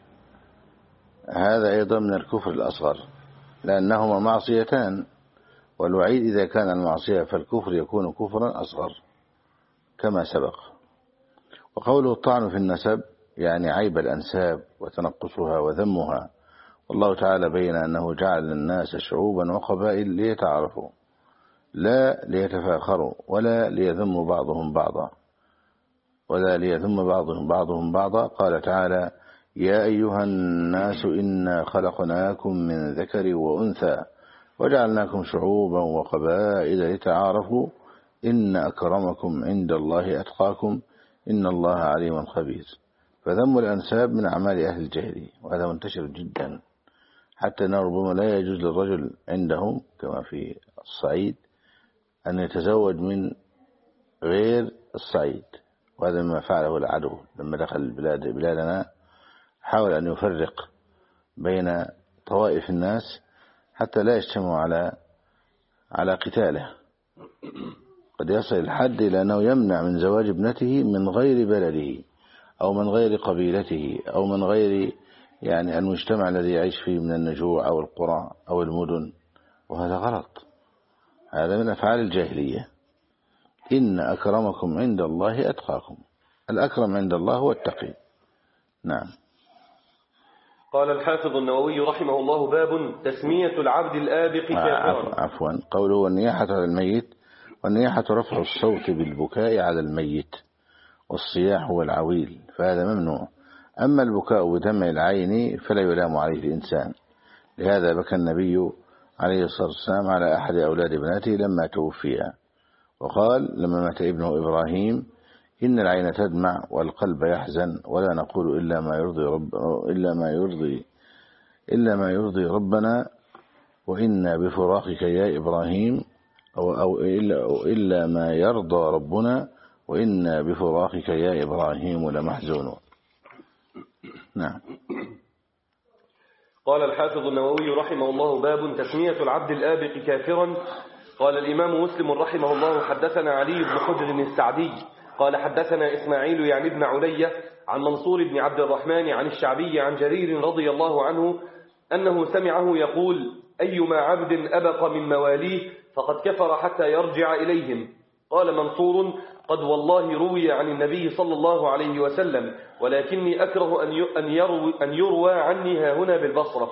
هذا أيضا من الكفر الأصغر، لأنهما معصيتان، والوعيد إذا كان المعصية فالكفر يكون كفرا أصغر كما سبق. وقوله الطعن في النسب يعني عيب الأنساب وتنقصها وذمها، والله تعالى بين أنه جعل الناس شعوبا وقبائل ليتعارفوا لا ليتفاخروا ولا ليذم بعضهم بعضا ولا ليذم بعضهم بعضهم بعضا. قال تعالى: يا أيها الناس إنا خلقناكم من ذكر وأنثى وجعلناكم شعوبا وقبائل لتعارفوا إن أكرمكم عند الله أتقاكم إن الله عليم خبير. فذم الأنساب من أعمال أهل الجاهلية، وهذا منتشر جدا، حتى أنه ربما لا يجوز للرجل عندهم كما في الصعيد أن يتزوج من غير الصعيد، وهذا مما فعله العدو لما دخل البلاد بلادنا، حاول أن يفرق بين طوائف الناس حتى لا يجتمعوا على على قتاله. قد يصل الحد إلى أنه يمنع من زواج ابنته من غير بلده أو من غير قبيلته أو من غير يعني المجتمع الذي يعيش فيه من النجوع أو القرى أو المدن، وهذا غلط، هذا من أفعال الجاهلية. إن أكرمكم عند الله أتقاكم، الأكرم عند الله هو التقي. نعم. قال الحافظ النووي رحمه الله: باب تسمية العبد الآبق كافرا. عفوا. قوله والنياحة على الميت، والنياحة رفع الصوت بالبكاء على الميت، والصياح هو العويل، فهذا ممنوع. أما البكاء بدمع العين فلا يلام عليه الإنسان، لهذا بكى النبي عليه الصلاة والسلام على أحد أولاد ابنته لما توفي، وقال لما مات ابنه إبراهيم: إن العين تدمع والقلب يحزن ولا نقول إلا ما يرضي رب إلا ما يرضي إلا ما يرضي ربنا وإنا بفراقك يا إبراهيم أو, أو إلا, أو إلا ما يرضى ربنا وإنا بفراقك يا إبراهيم لمحزونون. نعم. قال الحافظ النووي رحمه الله: باب تسمية العبد الآبق كافرا. قال الإمام مسلم رحمه الله: حدثنا علي بن حجر السعدي قال حدثنا إسماعيل يعني ابن علي عن منصور بن عبد الرحمن عن الشعبي عن جرير رضي الله عنه أنه سمعه يقول: أيما عبد أبق من مواليه فقد كفر حتى يرجع إليهم. قال منصور: قد والله روي عن النبي صلى الله عليه وسلم، ولكني أكره أن يروي, أن يروى عني ها هنا بالبصرة.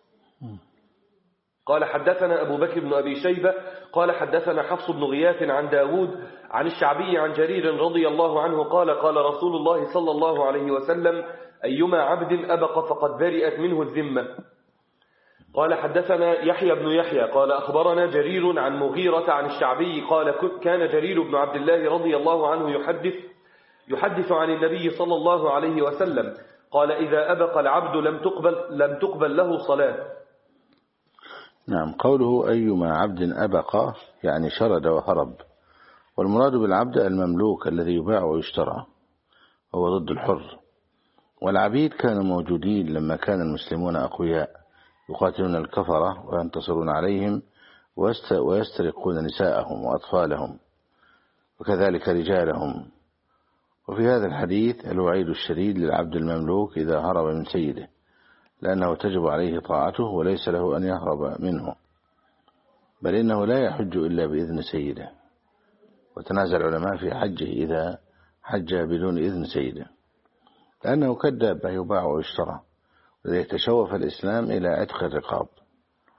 قال حدثنا أبو بكر بن أبي شيبة قال حدثنا حفص بن غياث عن داود عن الشعبي عن جرير رضي الله عنه قال: قال رسول الله صلى الله عليه وسلم: أيما عبد أبق فقد برئت منه الذمة. قال حدثنا يحيى بن يحيى قال أخبرنا جرير عن مغيرة عن الشعبي قال: كان جرير بن عبد الله رضي الله عنه يحدث يحدث عن النبي صلى الله عليه وسلم قال: إذا أبق العبد لم تقبل, لم تقبل له صلاة. نعم. قوله أيما عبد أبق يعني شرد وهرب، والمراد بالعبد المملوك الذي يباع ويشترى، هو ضد الحر. والعبيد كانوا موجودين لما كان المسلمون أقوياء يقاتلون الكفرة وينتصرون عليهم ويسترقون نساءهم وأطفالهم وكذلك رجالهم. وفي هذا الحديث الوعيد الشديد للعبد المملوك إذا هرب من سيده، لأنه تجب عليه طاعته وليس له أن يهرب منه، بل إنه لا يحج إلا بإذن سيده. وتنازع العلماء في حجه إذا حج بدون إذن سيده، لأنه كالدابة يباع ويشترى، ويتشوف الإسلام إلى عتق الرقاب.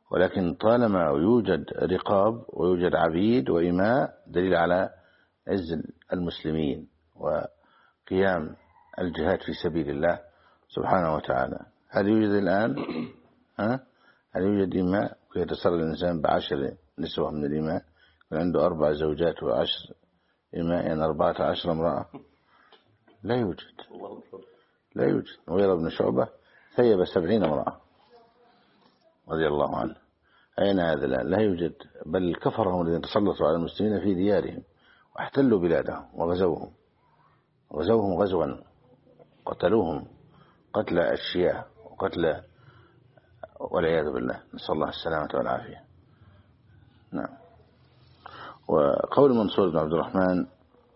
ولكن طالما يوجد رقاب ويوجد عبيد وإماء دليل على عز المسلمين وقيام الجهاد في سبيل الله سبحانه وتعالى. هل يوجد الآن؟ ها؟ هل يوجد إماء يتصرف الإنسان بعشر نسوة من الإماء عنده أربع زوجات وعشر إماء يعني أربعة عشر امرأة؟ لا يوجد، لا يوجد. مغيرة بن شعبة ثيب سبعين امرأة رضي الله عنه. أين هذا الآن؟ لا يوجد. بل كفرهم الذين تسلطوا على المسلمين في ديارهم واحتلوا بلادهم وغزوهم غزوهم غزوا قتلوهم قتل الشيعة وقتل والعياذ بالله، نسأل الله السلامة والعافية. نعم. وقول منصور بن عبد الرحمن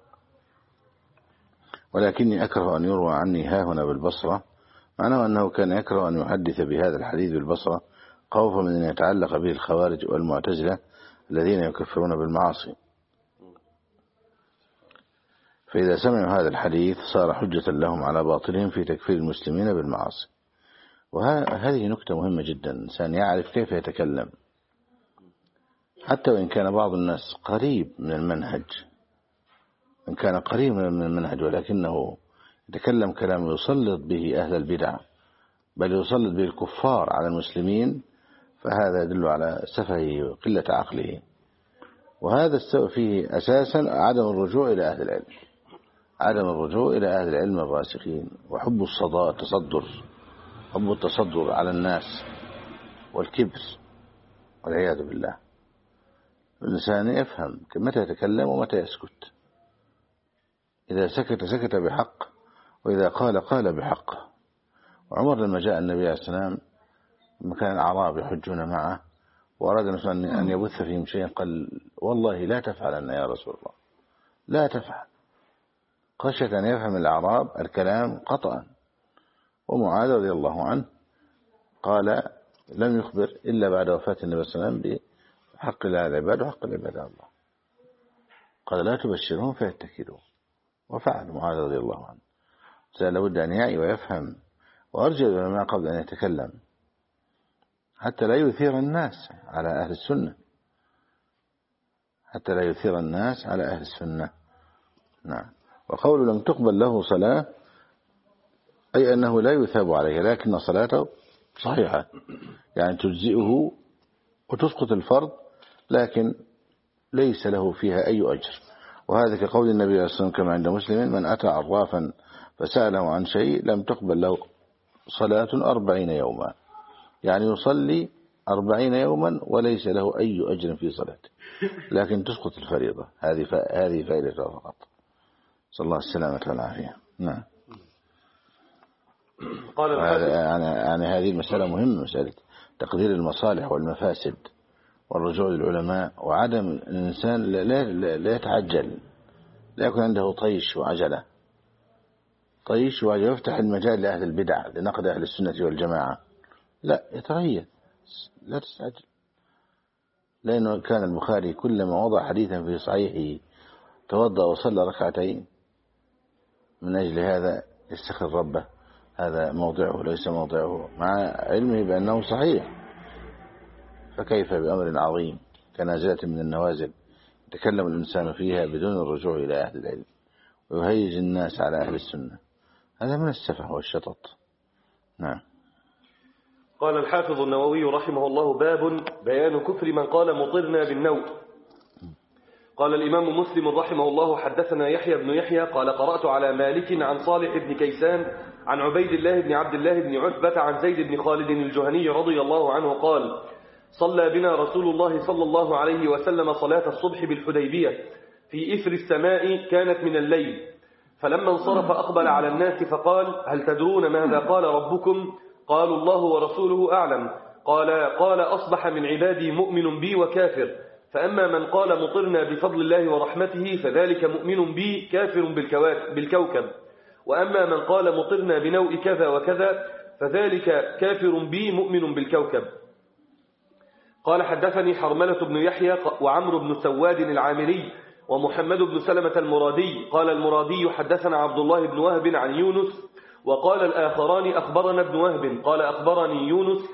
ولكني أكره أن يروى عني ها هنا بالبصرة، معناه أنه كان يكره أن يحدث بهذا الحديث بالبصرة خوفا من أن يتعلق به الخوارج والمعتزلة الذين يكفرون بالمعاصي، فإذا سمعوا هذا الحديث صار حجة لهم على باطلهم في تكفير المسلمين بالمعاصي. وهذه نكتة مهمة جدا، الإنسان يعرف كيف يتكلم حتى وإن كان بعض الناس قريب من المنهج، إن كان قريب من المنهج ولكنه يتكلم كلام يسلط به أهل البدع بل يسلط به الكفار على المسلمين، فهذا يدل على سفهه وقلة عقله. وهذا السبب فيه أساسا عدم الرجوع إلى أهل العلم، عدم الرجوع إلى أهل العلم الراسخين، وحب الصداء تصدر حب التصدر على الناس والكبر والعياذ بالله. الإنسان يفهم متى يتكلم ومتى يسكت، إذا سكت سكت بحق، وإذا قال قال بحق. وعمر لما جاء النبي عليه السلام مكان الأعراب يحجون معه وأراد أن يبث فيهم شيئا قال والله لا تفعلن يا رسول الله، لا تفعل، خشية أن يفهم الأعراب الكلام قطعا. ومعاذ رضي الله عنه قال لم يخبر إلا بعد وفاة النبي صلى الله عليه وسلم بحق الله العباد وحق العباد الله، قال لا تبشرهم فيتكلوا، وفعل معاذ رضي الله عنه. لابد أن يعي ويفهم وأرجع العلماء قبل أن يتكلم حتى لا يثير الناس على أهل السنة، حتى لا يثير الناس على أهل السنة. نعم. وقول لم تقبل له صلاة أي أنه لا يثاب عليه، لكن صلاته صحيحة، يعني تجزئه وتسقط الفرض لكن ليس له فيها أي أجر. وهذا كقول النبي صلى الله عليه وسلم كما عند مسلم من أتى عرافا فسأله عن شيء لم تقبل له صلاة أربعين يوما، يعني يصلي أربعين يوما وليس له أي أجر في صلاته، لكن تسقط الفريضة. هذه هذه فائدة فقط. صلى الله السلامة والعافية. نعم. قال يعني, يعني هذه المسألة مهمة، مسألة تقدير المصالح والمفاسد والرجوع للعلماء، وعدم الإنسان لا, لا, لا يتعجل، لا يكون عنده طيش وعجلة، طيش وعجلة يفتح المجال لأهل البدع لنقد أهل السنة والجماعة، لا يتريث، لا تستعجل. لأنه كان البخاري كلما وضع حديثا في صحيحه توضأ وصلى ركعتين من أجل هذا يستخر ربه، هذا موضعه ليس موضعه، مع علمه بأنه صحيح. فكيف بأمر عظيم كنازلة من النوازل يتكلم الإنسان فيها بدون الرجوع إلى أهل العلم ويهيج الناس على أهل السنة؟ هذا من السفه والشطط. نعم. قال الحافظ النووي رحمه الله: باب بيان كفر من قال مطرنا بالنوء. قال الإمام مسلم رحمه الله: حدثنا يحيى بن يحيى قال قرأت على مالك عن صالح بن كيسان عن عبيد الله بن عبد الله بن عتبة عن زيد بن خالد الجهني رضي الله عنه قال: صلى بنا رسول الله صلى الله عليه وسلم صلاة الصبح بالحديبية في إثر السماء كانت من الليل، فلما انصرف أقبل على الناس فقال: هل تدرون ماذا قال ربكم؟ قالوا: الله ورسوله أعلم. قال: قال أصبح من عبادي مؤمن بي وكافر، فأما من قال مطرنا بفضل الله ورحمته فذلك مؤمن بي كافر بالكوكب، وأما من قال مطرنا بنوء كذا وكذا فذلك كافر بي مؤمن بالكوكب. قال: حدثني حرملة بن يحيى وعمرو بن سواد العامري ومحمد بن سلمة المرادي. قال المرادي: حدثنا عبد الله بن وهب عن يونس. وقال الآخران: أخبرنا ابن وهب قال أخبرني يونس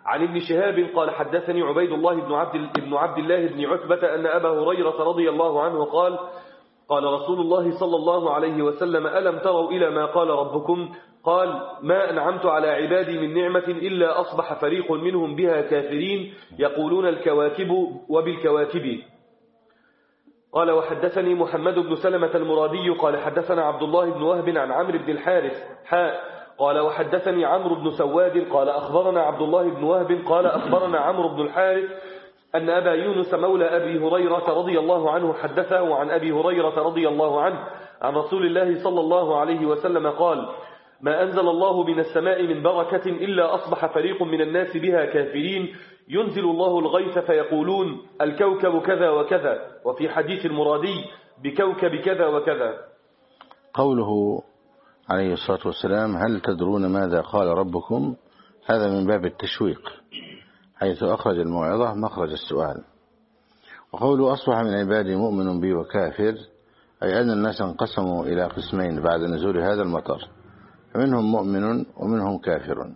عن ابن شهاب قال حدثني عبيد الله بن عبد, بن عبد الله بن عتبة أن أبا هريرة رضي الله عنه قال قال رسول الله صلى الله عليه وسلم ألم تروا إلى ما قال ربكم قال ما أنعمت على عبادي من نعمة إلا أصبح فريق منهم بها كافرين يقولون الكواكب وبالكواكب. قال وحدثني محمد بن سلمة المرادي قال حدثنا عبد الله بن وهب عن عمرو بن الحارث حاء قال وحدثني عمرو بن سواد قال أخبرنا عبد الله بن وهب قال أخبرنا عمرو بن الحارث أن أبا يونس مولى أبي هريرة رضي الله عنه حدثه عن أبي هريرة رضي الله عنه عن رسول الله صلى الله عليه وسلم قال ما أنزل الله من السماء من بركة إلا أصبح فريق من الناس بها كافرين ينزل الله الغيث فيقولون الكوكب كذا وكذا وفي حديث المرادي بكوكب كذا وكذا. قوله عليه الصلاة والسلام هل تدرون ماذا قال ربكم هذا من باب التشويق حيث أخرج الموعظة مخرج السؤال. وقوله أصبح من عبادي مؤمن بي وكافر أي أن الناس انقسموا إلى قسمين بعد نزول هذا المطر فمنهم مؤمن ومنهم كافر.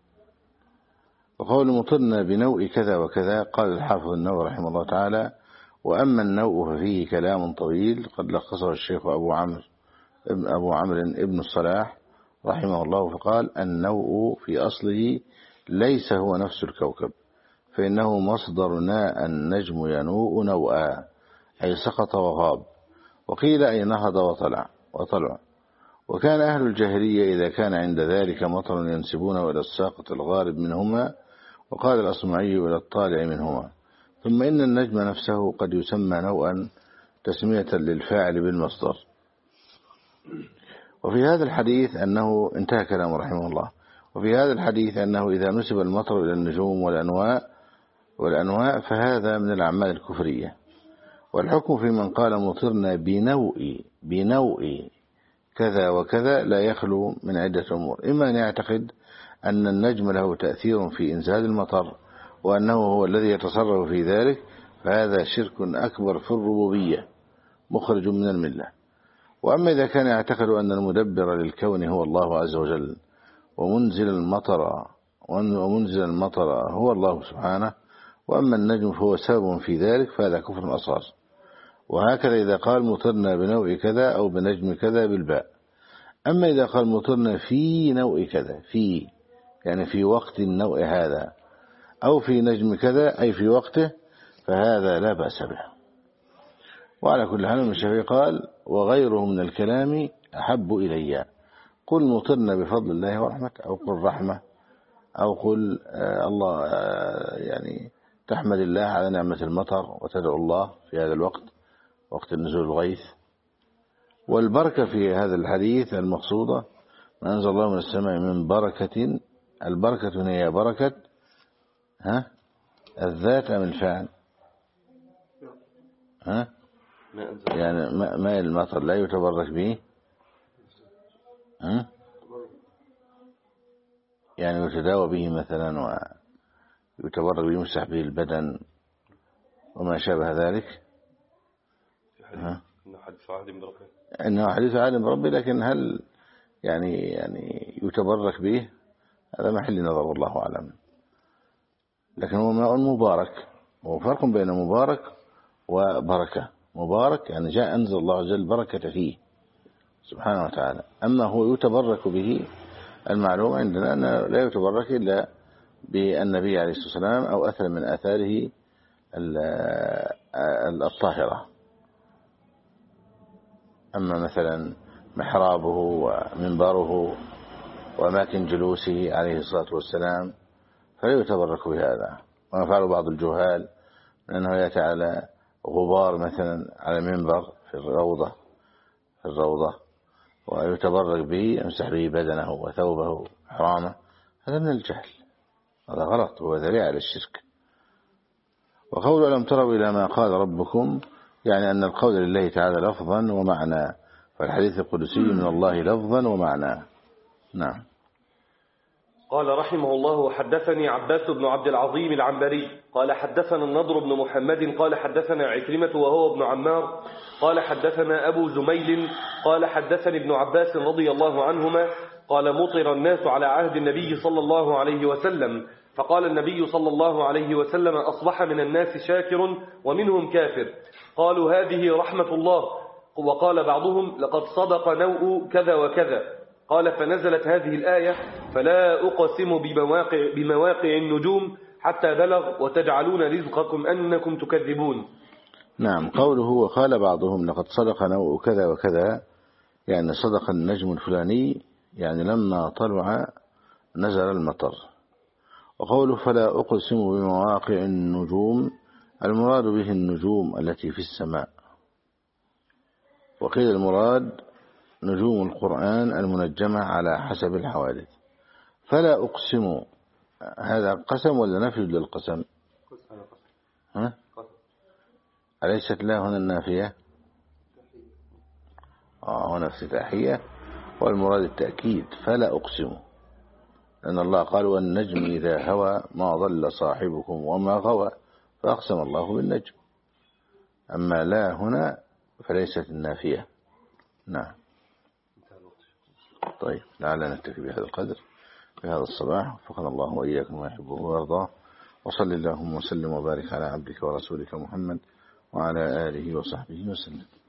وقول مطرنا بنوء كذا وكذا قال الحافظ النووي رحمه الله تعالى وأما النوء ففيه كلام طويل قد لخصه الشيخ أبو عمرو ابن أبو عمرو ابن الصلاح رحمه الله فقال النوء في أصله ليس هو نفس الكوكب فإنه مصدر ناء النجم ينوء نوءا أي سقط وغاب وقيل أي نهض وطلع وطلع. وكان أهل الجاهلية إذا كان عند ذلك مطر ينسبونه إلى الساقط الغارب منهما وقال الأصمعي إلى الطالع منهما. ثم إن النجم نفسه قد يسمى نوءا تسمية للفاعل بالمصدر. وفي هذا الحديث أنه انتهى كلام رحمه الله. وفي هذا الحديث أنه إذا نسب المطر إلى النجوم والأنواء والأنواء فهذا من الأعمال الكفرية. والحكم في من قال مطرنا بنوء بنوء كذا وكذا لا يخلو من عدة أمور إما أن يعتقد أن النجم له تأثير في إنزال المطر وأنه هو الذي يتصرف في ذلك فهذا شرك أكبر في الربوبية مخرج من الملة. وأما إذا كان يعتقد أن المدبر للكون هو الله عز وجل ومنزل المطر ومنزل المطر هو الله سبحانه وأما النجم فهو سبب في ذلك فهذا كفر أصغر. وهكذا إذا قال مطرنا بنوع كذا أو بنجم كذا بالباء. أما إذا قال مطرنا في نوع كذا في يعني في وقت النوع هذا أو في نجم كذا أي في وقته فهذا لا بأس به. وعلى كل حال الشافعي قال وغيره من الكلام أحب إلي قل مطرنا بفضل الله ورحمته أو قل رحمة أو قل آه الله آه يعني تحمد الله على نعمة المطر وتدعو الله في هذا الوقت وقت النزول الغيث. والبركة في هذا الحديث المقصودة ما أنزل الله من السماء من بركة. البركة هي بركة ها الذات أم الفعل ها يعني ماء المطر لا يتبرك به ها يعني يتداوى به مثلا ويتبرك به يمسح به البدن وما شابه ذلك. ها إنه حديث عهد بربه إنه حديث عهد بربه لكن هل يعني يعني يتبرك به هذا محل نظر والله أعلم. لكن هو ماء مبارك وفرق بين مبارك وبركة. مبارك يعني جاء أنزل الله عز وجل بركة فيه سبحانه وتعالى. أما هو يتبرك به المعلوم عندنا أنه لا يتبرك إلا بالنبي عليه الصلاة والسلام أو أثر من آثاره الطاهرة. أما مثلا محرابه ومنبره وأماكن جلوسه عليه الصلاة والسلام فلا يتبرك بهذا. وما فعل بعض الجهال من أنه يأتي على غبار مثلا على منبر في الروضة في الروضة ويتبرك به يمسح به بدنه وثوبه حرامه هذا من الجهل هذا غلط وهو ذريعة للشرك. وقول ألم تروا إلى ما قال ربكم يعني أن القول لله تعالى لفظا ومعنى فالحديث القدسي من الله لفظا ومعنى. نعم. قال رحمه الله وحدثني عباس بن عبد العظيم العنبري قال حدثنا النضر بن محمد قال حدثنا عكرمة وهو ابن عمار قال حدثنا أبو زميل قال حدثني ابن عباس رضي الله عنهما قال مطر الناس على عهد النبي صلى الله عليه وسلم فقال النبي صلى الله عليه وسلم: أصبح من الناس شاكر ومنهم كافر. قالوا: هذه رحمة الله. وقال بعضهم: لقد صدق نوء كذا وكذا. قال: فنزلت هذه الآية: فلا أقسم بمواقع, بمواقع النجوم حتى بلغ وتجعلون رزقكم أنكم تكذبون. نعم. قوله وقال بعضهم لقد صدق نوء كذا وكذا، يعني صدق النجم الفلاني، يعني لما طلع نزل المطر. وقوله فلا أقسم بمواقع النجوم، المراد به النجوم التي في السماء. وقيل المراد نجوم القرآن المنجمة على حسب الحوادث. فلا أقسم، هذا قسم ولا نفي للقسم؟ ها؟ أليست لا هنا النافية؟ آه هنا افتتاحية، والمراد التأكيد. فلا أقسم، لأن الله قال والنجم إذا هوى ما ضل صاحبكم وما غوى، فأقسم الله بالنجم. أما لا هنا فليست النافية. نعم. طيب لعلنا نكتفي بهذا القدر في هذا الصباح، وفقنا الله وإياكم ما يحبه ويرضاه. وصل اللهم وسلم وبارك على عبدك ورسولك محمد وعلى آله وصحبه وسلم.